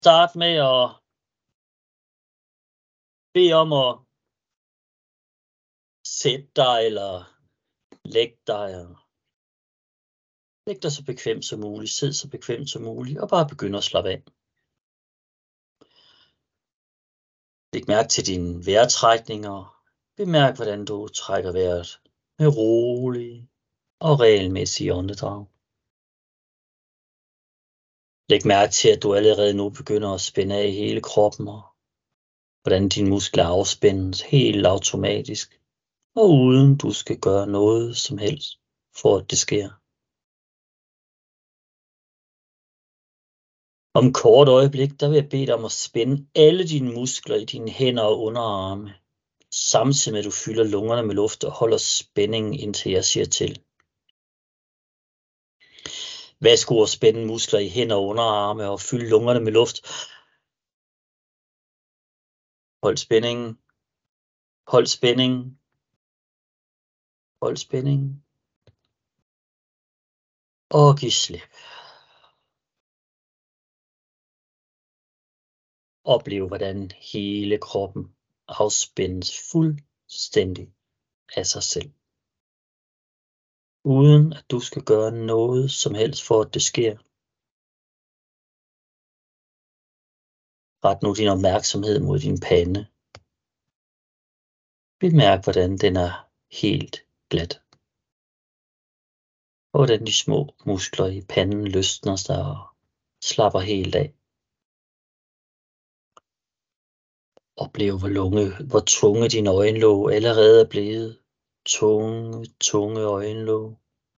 Start med at bede om at sætte dig eller lægge dig. Læg dig så bekvemt som muligt, sid så bekvemt som muligt, og bare begynd at slappe af. Læg mærke til dine vejrtrækninger. Bemærk, hvordan du trækker vejret med rolige og regelmæssige åndedrag. Læg mærke til, at du allerede nu begynder at spænde af i hele kroppen, og hvordan dine muskler afspændes helt automatisk, og uden du skal gøre noget som helst for at det sker. Om et kort øjeblik, der vil jeg bede dig om at spænde alle dine muskler i dine hænder og underarme, samtidig med at du fylder lungerne med luft og holder spændingen, indtil jeg siger til. Værsgo at spænde muskler i hænder og underarme og fylde lungerne med luft. Hold spændingen. Hold spændingen. Hold spændingen. Og giv slip. Oplev, hvordan hele kroppen afspændes fuldstændig af sig selv. Uden at du skal gøre noget som helst for at det sker. Ret nu din opmærksomhed mod din pande. Bemærk, hvordan den er helt glat. Og hvordan de små muskler i panden løsner sig og slapper helt af. Oplev, hvor tunge dine øjenlåg allerede er blevet. Tunge øjenlåg.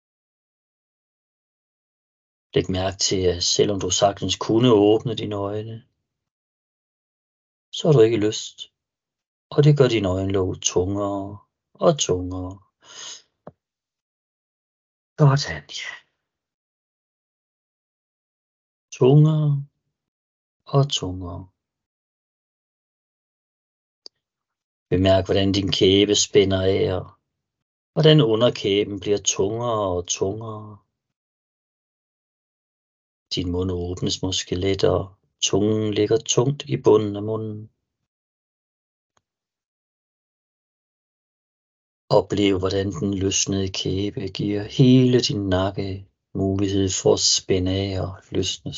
Læg mærke til, at selvom du sagtens kunne åbne dine øjne, så har du ikke lyst. Og det gør dine øjenlåg tungere og tungere. Sådan, ja. Tungere og tungere. Bemærk, hvordan din kæbe spænder af, og hvordan underkæben bliver tungere og tungere. Din mund åbnes måske let, og tungen ligger tungt i bunden af munden. Oplev, hvordan den løsnede kæbe giver hele din nakke mulighed for at spænde af og løsnes.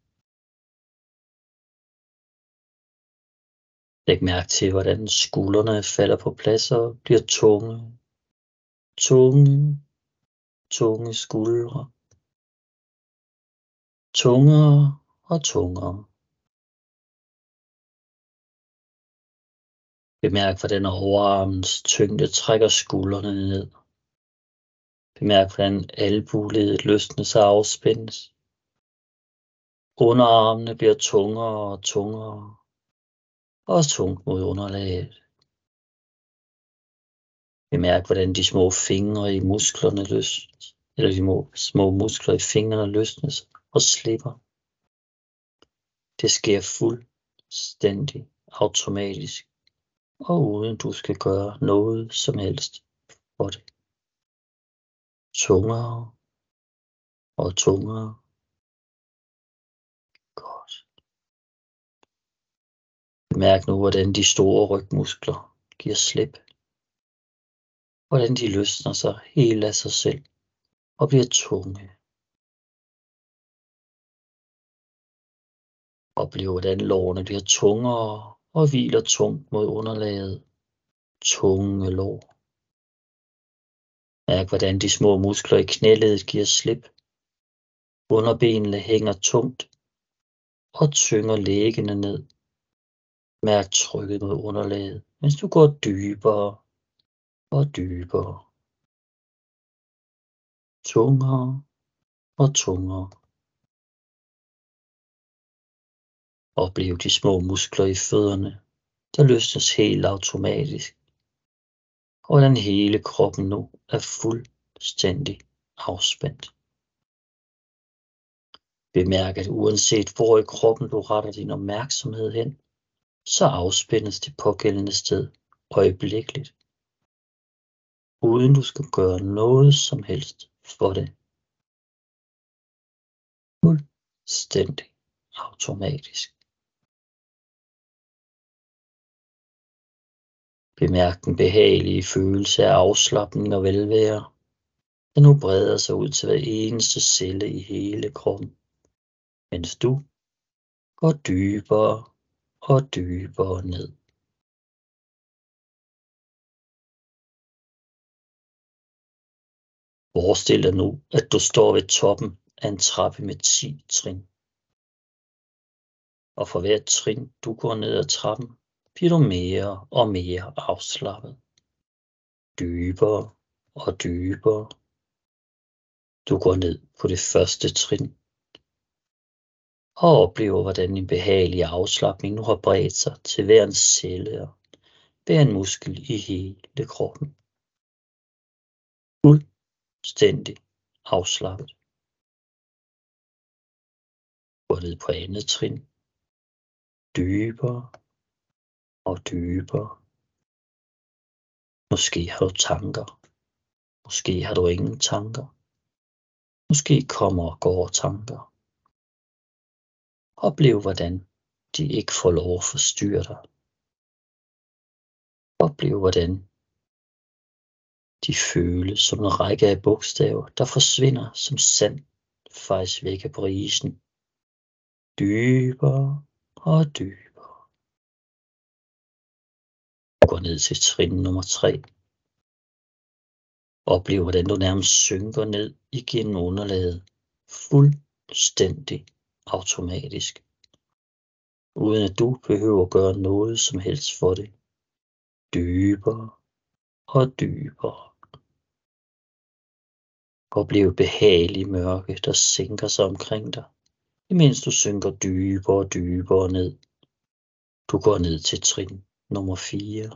Læg mærke til, hvordan skuldrene falder på plads og bliver tunge skuldre. Tungere og tungere. Bemærk, hvordan overarmens tyngde trækker skuldrene ned. Bemærk, hvordan albueledet løsnes og afspændes. Underarmene bliver tungere og tungere. Og tungt mod underlaget. Bemærk, hvordan de små fingre i musklerne løsnes, eller de små muskler i fingrene løsnes og slipper. Det sker fuldstændig automatisk, og uden du skal gøre noget som helst for det. Tungere og tungere. Godt. Bemærk nu, hvordan de store rygmuskler giver slip. Hvordan de løsner sig helt af sig selv og bliver tunge. Oplev, hvordan lårene bliver tungere og hviler tungt mod underlaget. Tunge lår. Mærk, hvordan de små muskler i knæledet giver slip. Underbenene hænger tungt og tynger læggene ned. Mærk trykket mod underlaget, mens du går dybere og dybere. Tungere og tungere. Oplev de små muskler i fødderne, der løsnes helt automatisk. Og hvordan hele kroppen nu er fuldstændig afspændt. Bemærk, at uanset hvor i kroppen du retter din opmærksomhed hen, så afspændes det pågældende sted øjeblikkeligt. Uden du skal gøre noget som helst for det. Fuldstændig automatisk. Bemærk den behagelige følelse af afslapning og velvære, der nu breder sig ud til hver eneste celle i hele kroppen, mens du går dybere og dybere ned. Forestil dig nu, at du står ved toppen af en trappe med 10 trin. Og for hvert trin, du går ned ad trappen, bliver du mere og mere afslappet. Dybere og dybere. Du går ned på det første trin og oplever, hvordan en behagelig afslapning nu har bredt sig til hver en celle og hver en muskel i hele kroppen. Fuldstændig afslappet. Gå ned på andet trin. Dybere og dybere. Måske har du tanker. Måske har du ingen tanker. Måske kommer og går tanker. Oplev, hvordan de ikke får lov at forstyrre dig. Oplev, hvordan de føles som en række af bogstaver, der forsvinder som sand fejs væk af brisen. Dybere og dybere. Du går ned til trin nummer 3. Oplev, hvordan du nærmest synker ned igennem underlaget. Fuldstændig automatisk. Uden at du behøver at gøre noget som helst for det. Dybere og dybere. Oplev behagelig mørke, der sænker sig omkring dig, imens du synker dybere og dybere ned. Du går ned til trin nummer 4.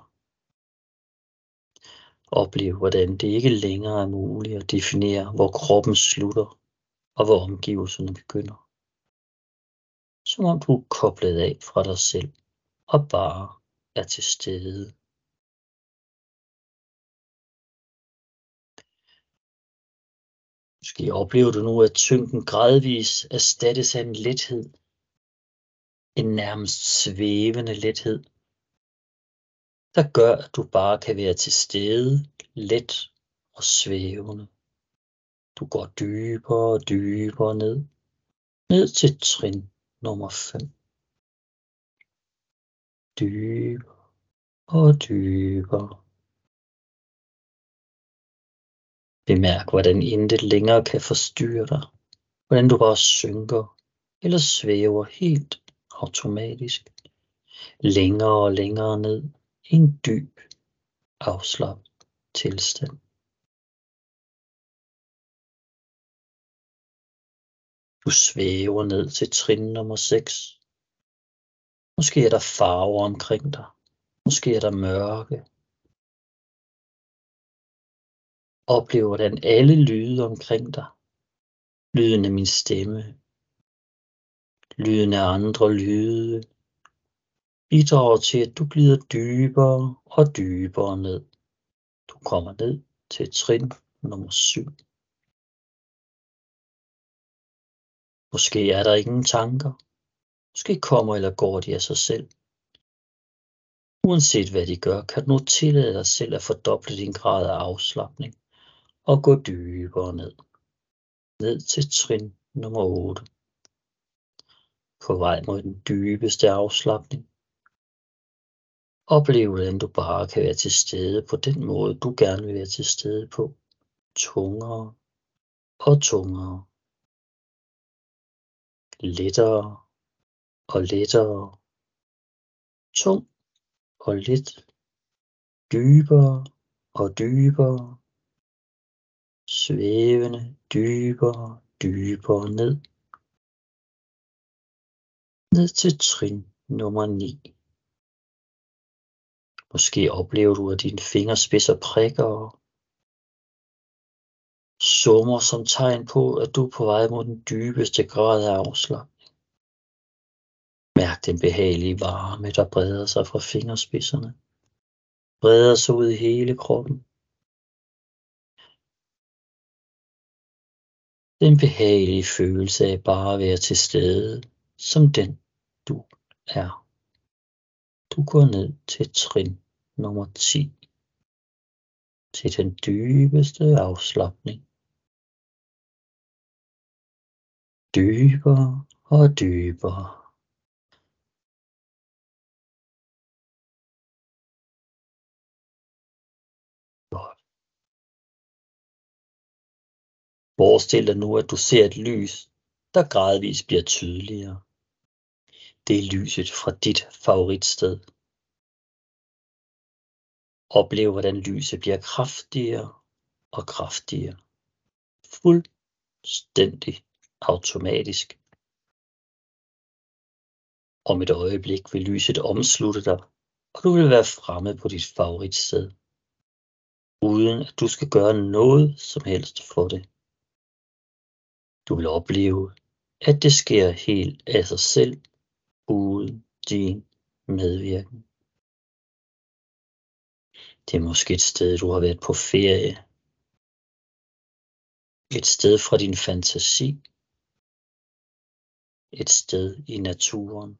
Oplev, hvordan det ikke længere er muligt at definere, hvor kroppen slutter og hvor omgivelserne begynder. Som om du er koblet af fra dig selv og bare er til stede. Måske oplever du nu, at tyngden gradvis erstattes af en lethed. En nærmest svævende lethed, der gør, at du bare kan være til stede, let og svævende. Du går dybere og dybere ned. Ned til trin nummer 5. Dybere og dybere. Bemærk, hvordan intet længere kan forstyrre dig. Hvordan du bare synker eller svæver helt automatisk. Længere og længere ned i en dyb, afslappet tilstand. Du svæver ned til trin nummer 6. Måske er der farver omkring dig. Måske er der mørke. Oplev, hvordan alle lyde omkring dig, lyden af min stemme, lyden af andre lyde, bidrager til, at du glider dybere og dybere ned. Du kommer ned til trin nummer 7. Måske er der ingen tanker. Måske kommer eller går de af sig selv. Uanset hvad de gør, kan du nu tillade dig selv at fordoble din grad af afslapning og gå dybere ned. Ned til trin nummer 8. På vej mod den dybeste afslapning. Oplev, hvordan du bare kan være til stede på den måde, du gerne vil være til stede på. Tungere og tungere. Lettere og lettere. Tung og let. Dybere og dybere. Svævende dybere, dybere ned. Ned til trin nummer 9. Måske oplever du, at dine fingerspidser prikker og summer som tegn på, at du er på vej mod den dybeste grad af afslapning. Mærk den behagelige varme, der breder sig fra fingerspidserne. Breder sig ud i hele kroppen. Den behagelige følelse af bare at være til stede, som den du er. Du går ned til trin nummer 10 til den dybeste afslapning. Dybere og dybere. Godt. Forestil dig nu, at du ser et lys, der gradvist bliver tydeligere. Det er lyset fra dit favoritsted. Oplev, hvordan lyset bliver kraftigere og kraftigere. Fuldstændig automatisk. Om et øjeblik vil lyset omslutte dig, og du vil være fremme på dit favoritsted, uden at du skal gøre noget som helst for det. Du vil opleve, at det sker helt af sig selv, uden din medvirken. Det er måske et sted, du har været på ferie. Et sted fra din fantasi. Et sted i naturen.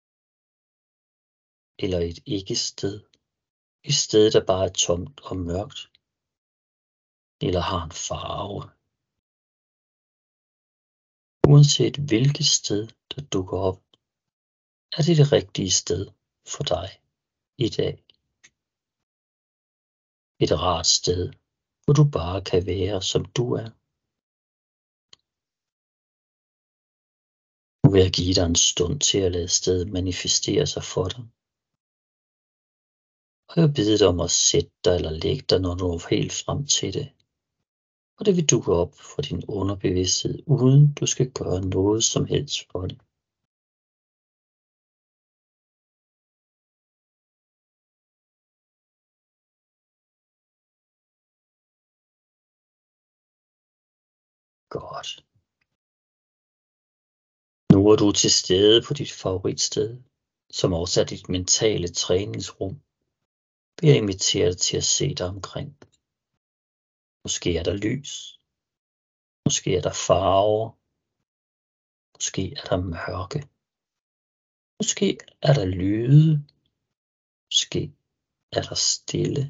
Eller et ikke-sted. Et sted, der bare er tomt og mørkt. Eller har en farve. Uanset hvilket sted, der dukker op, er det det rigtige sted for dig i dag. Et rart sted, hvor du bare kan være, som du er. Nu vil jeg give dig en stund til at lade stedet manifestere sig for dig. Og jeg beder dig om at sætte dig eller lægge dig, når du er helt frem til det. Og det vil dukke op for din underbevidsthed, uden du skal gøre noget som helst for det. Godt. Nu er du til stede på dit favoritsted, som også er dit mentale træningsrum. Vil jeg invitere dig til at se dig omkring. Måske er der lys. Måske er der farver. Måske er der mørke. Måske er der lyde. Måske er der stille.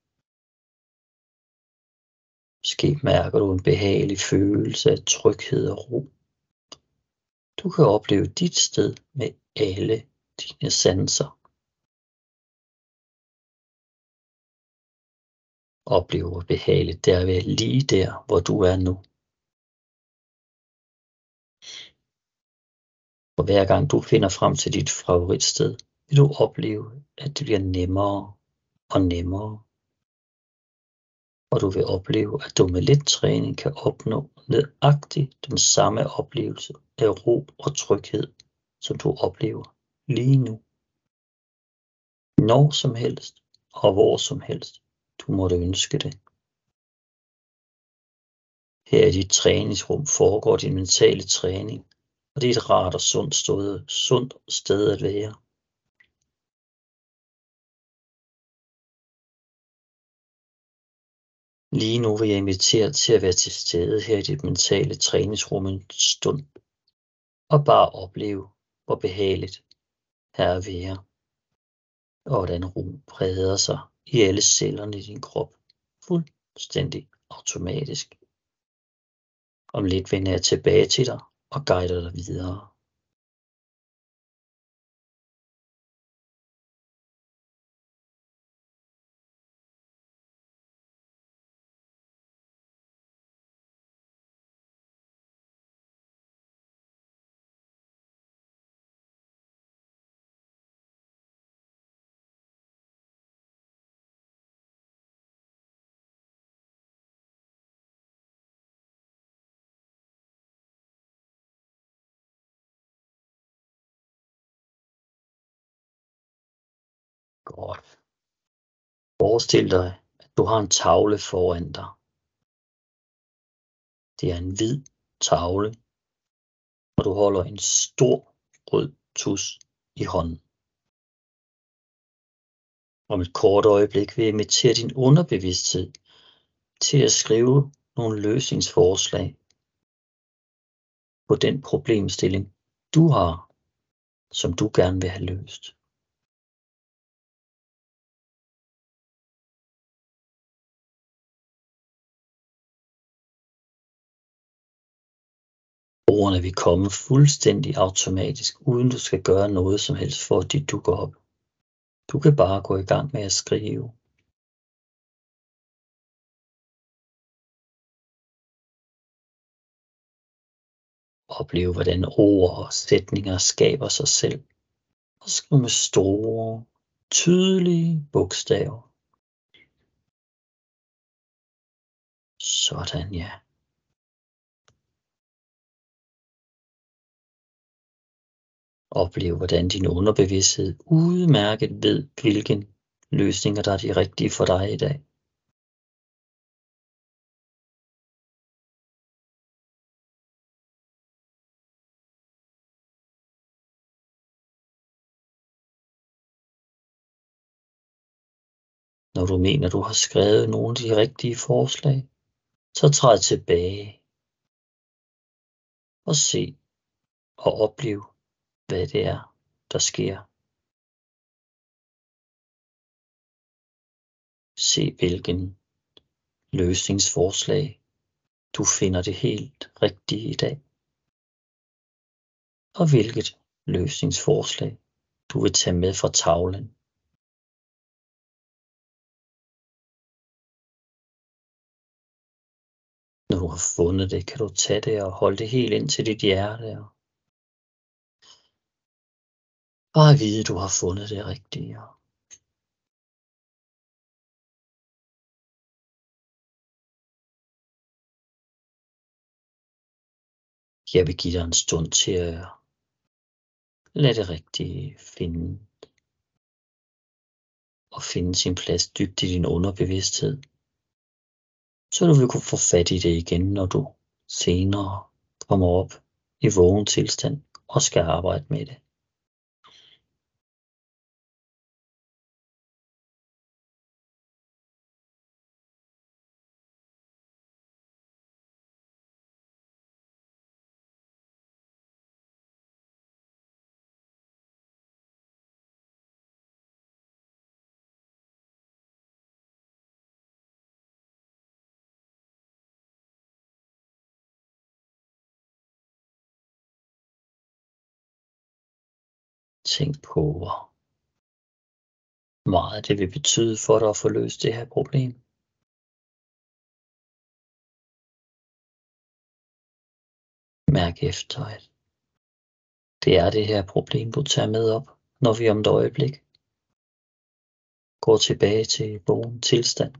Måske mærker du en behagelig følelse af tryghed og ro. Du kan opleve dit sted med alle dine sanser. Oplev hvor behageligt det er at være lige der, hvor du er nu. Og hver gang du finder frem til dit favoritsted, vil du opleve, at det bliver nemmere og nemmere. Og du vil opleve, at du med lidt træning kan opnå nøjagtigt den samme oplevelse af ro og tryghed, som du oplever lige nu. Når som helst og hvor som helst du måtte ønske det. Her i dit træningsrum foregår din mentale træning, og det er et rart og sundt sted at være. Lige nu vil jeg invitere dig til at være til stede her i dit mentale træningsrum en stund, og bare opleve, hvor behageligt her at være, og hvordan ro breder sig i alle cellerne i din krop, fuldstændig automatisk. Om lidt vender jeg tilbage til dig og guider dig videre. Godt. Forestil dig, at du har en tavle foran dig. Det er en hvid tavle, og du holder en stor rød tus i hånden. Om et kort øjeblik vil jeg invitere din underbevidsthed til at skrive nogle løsningsforslag på den problemstilling, du har, som du gerne vil have løst. Ordene vil komme fuldstændig automatisk, uden du skal gøre noget som helst for, at de dukker op. Du kan bare gå i gang med at skrive. Oplev, hvordan ord og sætninger skaber sig selv. Og skriv med store, tydelige bogstaver. Sådan, ja. Oplev, hvordan din underbevidsthed udmærket ved, hvilken løsninger, der er de rigtige for dig i dag. Når du mener, du har skrevet nogle af de rigtige forslag, så træd tilbage og se og oplev, hvad det er, der sker. Se, hvilken løsningsforslag du finder det helt rigtige i dag, og hvilket løsningsforslag du vil tage med fra tavlen. Når du har fundet det, kan du tage det og holde det helt ind til dit hjerte. Og bare vide, at du har fundet det rigtige. Jeg vil give dig en stund til at lade det rigtige finde sin plads dybt i din underbevidsthed. Så du vil kunne få fat i det igen, når du senere kommer op i vågen tilstand og skal arbejde med det. Tænk på, hvor meget det vil betyde for dig at få løst det her problem. Mærk efter, at det er det her problem, du tager med op, når vi om et øjeblik går tilbage til vågen tilstand.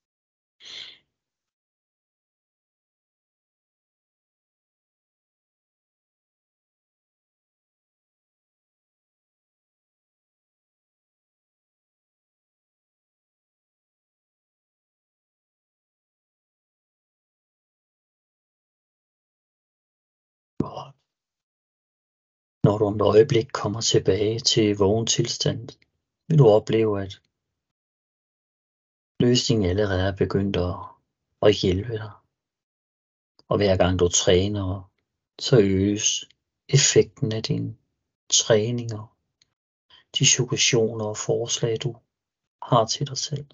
Når du om et øjeblik kommer tilbage til vågen tilstand, vil du opleve, at løsningen allerede er begyndt at hjælpe dig. Og hver gang du træner, så øges effekten af dine træninger, de suggestioner og forslag, du har til dig selv.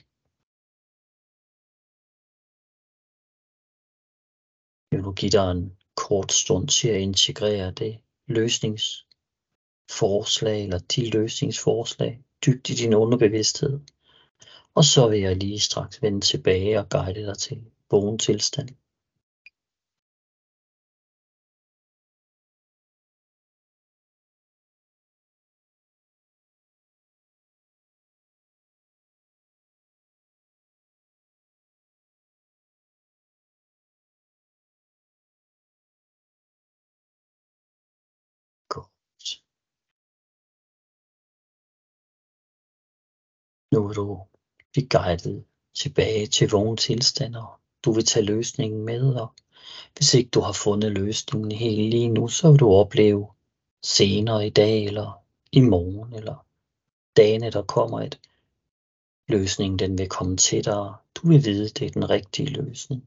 Jeg vil nu give dig en kort stund til at integrere det løsningsforslag, eller de løsningsforslag, dybt i din underbevidsthed. Og så vil jeg lige straks vende tilbage og guide dig til vågen tilstand. Godt. Nu er du blive guidet tilbage til vågen tilstand, og du vil tage løsningen med, og hvis ikke du har fundet løsningen helt lige nu, så vil du opleve senere i dag, eller i morgen, eller dagene, der kommer, at løsningen den vil komme til dig, og du vil vide, at det er den rigtige løsning.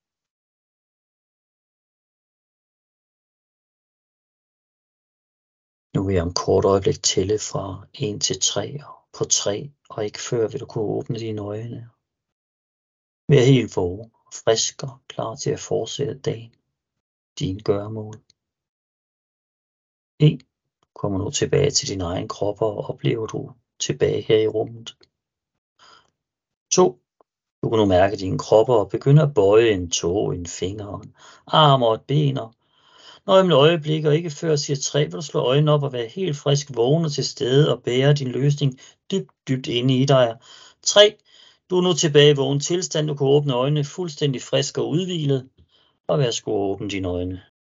Nu vil jeg om kort øjeblik tælle fra 1 til 3, og på 3, og ikke før vil du kunne åbne dine øjne. Vær helt vågen, frisk og klar til at fortsætte dagen, dine gøremål. 1. Kommer nu tilbage til din egen krop og oplever du tilbage her i rummet. 2. Du kan nu mærke dine kropper og begynde at bøje en tå, en finger, en arm og et ben. Når et øjeblik og ikke før siger 3, vil du slå øjnene op og være helt frisk, vågen og til stede og bære din løsning dybt inde i dig. 3. Du er nu tilbage i vågen tilstand. Du kan åbne øjnene fuldstændig frisk og udhvilet. Og værsgo at åbne dine øjne.